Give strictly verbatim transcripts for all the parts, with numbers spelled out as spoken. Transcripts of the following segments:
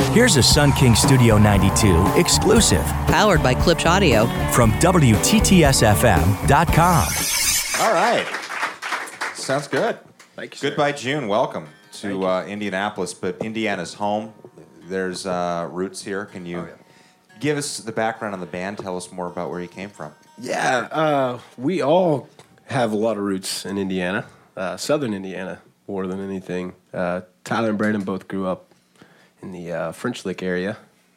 Here's a Sun King Studio ninety-two exclusive. Powered by Klipsch Audio. From W T T S F M dot com. All right. Sounds good. Thank you, sir. Goodbye, June. Welcome to uh, Indianapolis, but Indiana's home. There's uh, roots here. Can you oh, yeah. give us the background on the band? Tell us more about where you came from. Yeah, uh, we all have a lot of roots in Indiana, uh, southern Indiana, more than anything. Uh, Tyler and Braden both grew up in the uh, French Lick area.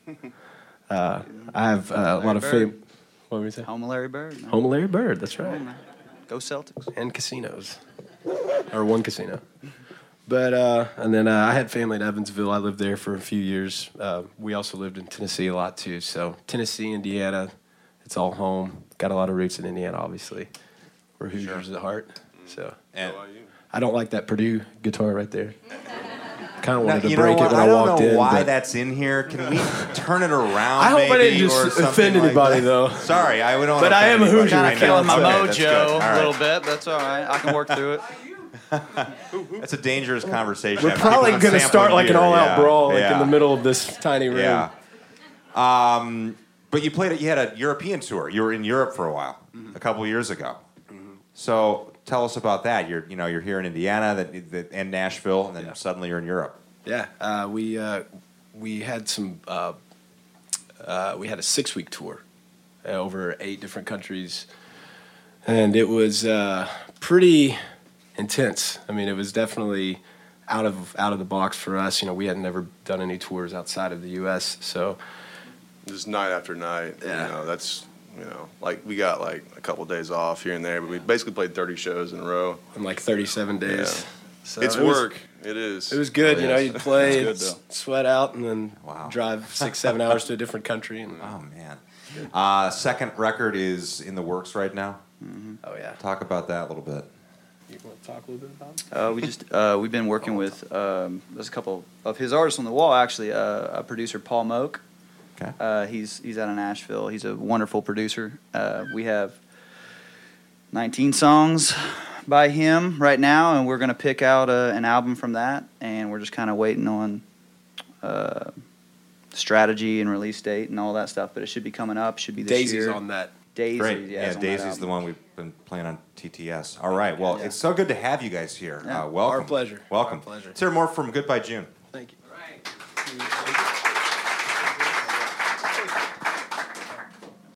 Uh, I have uh, a lot of fame. What were you saying? Home of Larry Bird. No? Home of Larry Bird, that's right. Go Celtics. And casinos. Or one casino. But, uh, and then uh, I had family in Evansville. I lived there for a few years. Uh, we also lived in Tennessee a lot, too. So Tennessee, Indiana, it's all home. Got a lot of roots in Indiana, obviously. We're Hoosiers Sure. at heart. So And I don't like that Purdue guitar right there. Kind of now, wanted to you break know it what? when I, I don't walked know in. why but that's in here. Can we turn it around? I hope I maybe, didn't or just something offend like anybody, that? though. Sorry, I don't. But I am a Hoosier. Kind of killing my Okay, that's good. mojo All a right. little bit. That's all right. I can work through it. That's a dangerous conversation. We're probably going to start like an all-out yeah. brawl, like yeah. in the middle of this tiny room. Yeah. Um, but you played. You had a European tour. You were in Europe for a while, mm-hmm. a couple of years ago. Mm-hmm. So tell us about that. You're, you know, you're here in Indiana, that, that and Nashville, and then yeah. suddenly you're in Europe. Yeah, uh, we uh, we had some. Uh, uh, we had a six-week tour uh, over eight different countries, and it was uh, pretty intense. I mean, it was definitely out of out of the box for us. You know, we had never done any tours outside of the U S, so just night after night. Yeah. You know, that's you know, like we got like a couple of days off here and there, but we basically played thirty shows in a row in like thirty-seven days. Yeah. So it's it was, work. It is. It was good. It you know, is. you'd play, It's good, though. sweat out, and then Wow. drive six, seven hours to a different country. And, Oh man. Uh, second record is in the works right now. Mm-hmm. oh yeah. Talk about that a little bit. You want to talk a little bit about it? Uh, we just uh, we've been working with um, there's a couple of his artists on the wall actually. Uh, a producer, Paul Moak. Okay. Uh, he's he's out of Nashville. He's a wonderful producer. Uh, we have nineteen songs by him right now, and we're going to pick out a, an album from that, and we're just kind of waiting on uh, strategy and release date and all that stuff. But it should be coming up. Should be this Daisy's year. on that. Daisy, Great. yeah, Yeah, is on that Daisy's the album. one we've been playing on T T S. All right. Well, Yeah. it's so good to have you guys here. Yeah. Uh, welcome. Our pleasure. Welcome. Our pleasure. Let's hear more from Goodbye June. Thank you.